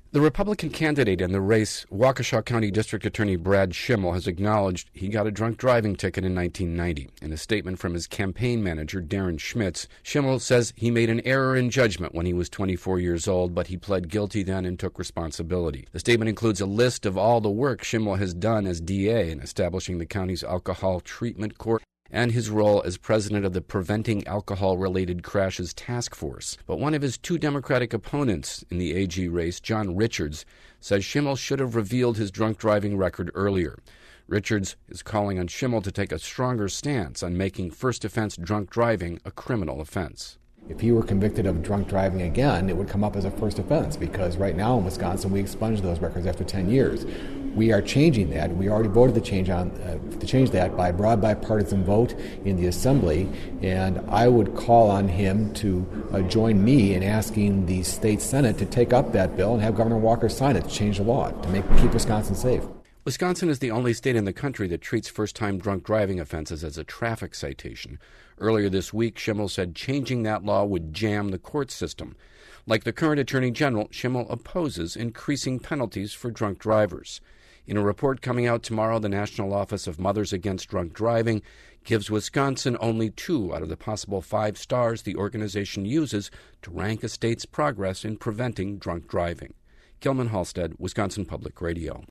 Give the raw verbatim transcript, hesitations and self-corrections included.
The Republican candidate in the race, Waukesha County District Attorney Brad Schimel, has acknowledged he got a drunk driving ticket in nineteen ninety. In a statement from his campaign manager, Darren Schmitz, Schimel says he made an error in judgment when he was twenty-four years old, but he pled guilty then and took responsibility. The statement includes a list of all the work Schimel has done as D A in establishing the county's alcohol treatment court and his role as president of the Preventing Alcohol-Related Crashes Task Force. But one of his two Democratic opponents in the A G race, John Richards, says Schimel should have revealed his drunk driving record earlier. Richards is calling on Schimel to take a stronger stance on making first offense drunk driving a criminal offense. If he were convicted of drunk driving again, it would come up as a first offense, because right now in Wisconsin we expunge those records after ten years. We are changing that. We already voted to change on uh, to change that by broad bipartisan vote in the Assembly, and I would call on him to uh, join me in asking the state Senate to take up that bill and have Governor Walker sign it to change the law to make keep Wisconsin safe. Wisconsin is the only state in the country that treats first-time drunk driving offenses as a traffic citation. Earlier this week, Schimel said changing that law would jam the court system. Like the current Attorney General, Schimel opposes increasing penalties for drunk drivers. In a report coming out tomorrow, the National Office of Mothers Against Drunk Driving gives Wisconsin only two out of the possible five stars the organization uses to rank a state's progress in preventing drunk driving. Gilman Halstead, Wisconsin Public Radio.